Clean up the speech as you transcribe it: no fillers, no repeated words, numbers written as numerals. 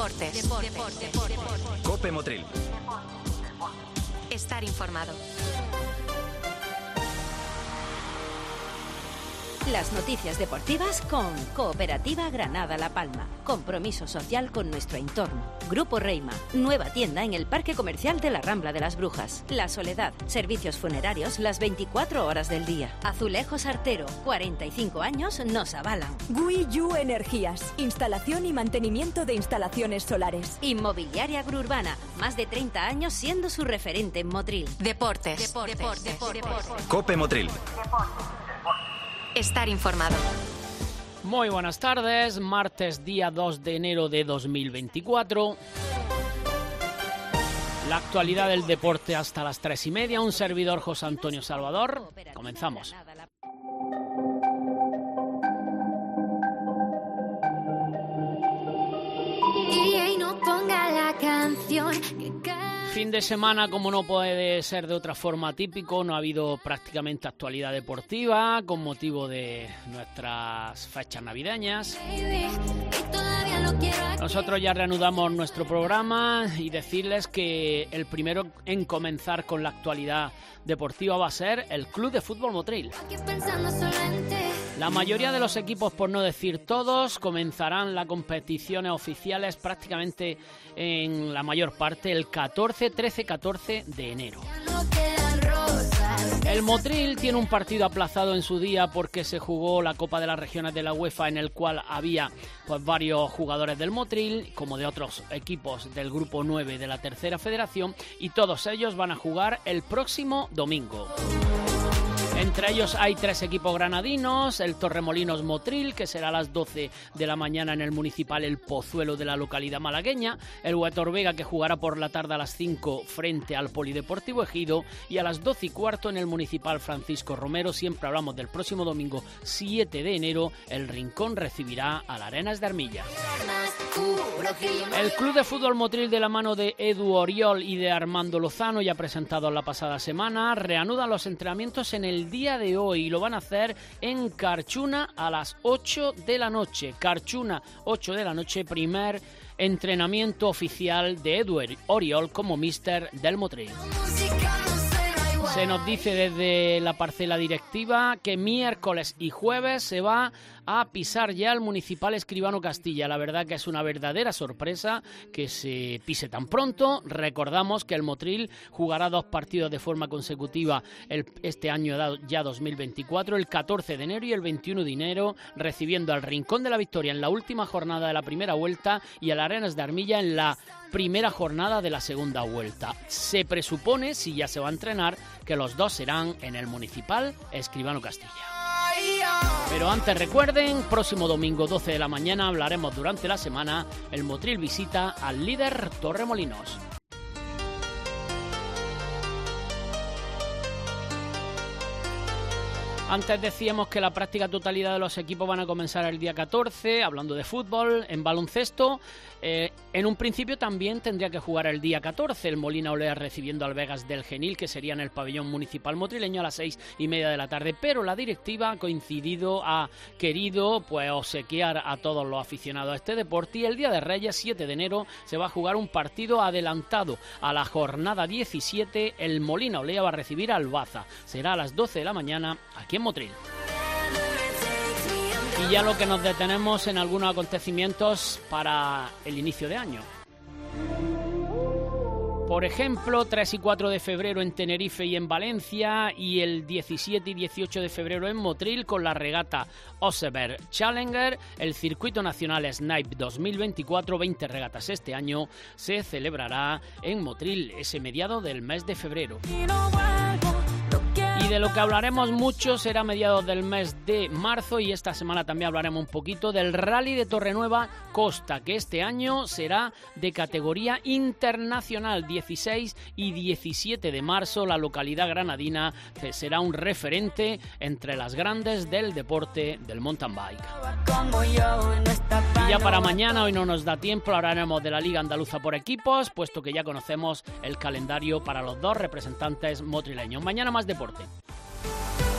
Deportes. Cope Motril. Estar informado. Las noticias deportivas con Cooperativa Granada La Palma. Compromiso social con nuestro entorno. Grupo Reima. Nueva tienda en el Parque Comercial de la Rambla de las Brujas. La Soledad. Servicios funerarios las 24 horas del día. Azulejos Artero. 45 años nos avalan. Guiyu Energías. Instalación y mantenimiento de instalaciones solares. Inmobiliaria Gruurbana. Más de 30 años siendo su referente en Motril. Deportes. Cope Motril. Estar informado. Muy buenas tardes, martes día 2 de enero de 2024. La actualidad del deporte hasta las 3:30. Un servidor, José Antonio Salvador. Comenzamos. Y no ponga la canción. Fin de semana, como no puede ser de otra forma típico, no ha habido prácticamente actualidad deportiva con motivo de nuestras fechas navideñas. Nosotros ya reanudamos nuestro programa y decirles que el primero en comenzar con la actualidad deportiva va a ser el Club de Fútbol Motril. La mayoría de los equipos, por no decir todos, comenzarán las competiciones oficiales prácticamente en la mayor parte el 13-14 de enero. El Motril tiene un partido aplazado en su día porque se jugó la Copa de las Regiones de la UEFA, en el cual había varios jugadores del Motril, como de otros equipos del Grupo 9 de la Tercera Federación, y todos ellos van a jugar el próximo domingo. Entre ellos hay 3 equipos granadinos: el Torremolinos Motril, que será a las 12 de la mañana en el Municipal El Pozuelo de la localidad malagueña; el Huetor Vega, que jugará por la tarde a las 5 frente al Polideportivo Ejido; y a las 12:15 en el Municipal Francisco Romero. Siempre hablamos del próximo domingo 7 de enero, el Rincón recibirá al Arenas de Armilla. El Club de Fútbol Motril, de la mano de Edu Oriol y de Armando Lozano, ya presentado la pasada semana, reanudan los entrenamientos en el día de hoy y lo van a hacer en Carchuna a las 8 de la noche. Carchuna, 8 de la noche, primer entrenamiento oficial de Edu Oriol como míster del Motril. Se nos dice desde la parcela directiva que miércoles y jueves se va a pisar ya el Municipal Escribano Castilla. La verdad que es una verdadera sorpresa que se pise tan pronto. Recordamos que el Motril jugará 2 partidos de forma consecutiva este año ya 2024, el 14 de enero y el 21 de enero, recibiendo al Rincón de la Victoria en la última jornada de la primera vuelta y al Arenas de Armilla en la primera jornada de la segunda vuelta. Se presupone, si ya se va a entrenar, que los 2 serán en el Municipal Escribano Castilla. Pero antes recuerden, próximo domingo 12 de la mañana hablaremos durante la semana. El Motril visita al líder Torremolinos. Antes decíamos que la práctica totalidad de los equipos van a comenzar el día 14, hablando de fútbol. En baloncesto, en un principio también tendría que jugar el día 14, el Molina Olea recibiendo al Vegas del Genil, que sería en el pabellón municipal motrileño a las 6:30 de la tarde. Pero la directiva ha querido obsequiar a todos los aficionados a este deporte, y el día de Reyes, 7 de enero, se va a jugar un partido adelantado a la jornada 17. El Molina Olea va a recibir al Baza. Será a las 12 de la mañana aquí en Motril. Y ya lo que nos detenemos en algunos acontecimientos para el inicio de año. Por ejemplo, 3 y 4 de febrero en Tenerife y en Valencia, y el 17 y 18 de febrero en Motril con la regata Oseberg Challenger. El circuito nacional Snipe 2024, 20 regatas este año, se celebrará en Motril ese mediado del mes de febrero. Y de lo que hablaremos mucho será a mediados del mes de marzo, y esta semana también hablaremos un poquito del Rally de Torrenueva Costa, que este año será de categoría internacional. 16 y 17 de marzo, la localidad granadina será un referente entre las grandes del deporte del mountain bike. Y ya para mañana, hoy no nos da tiempo, hablaremos de la Liga Andaluza por equipos, puesto que ya conocemos el calendario para los 2 representantes motrileños. Mañana más deporte.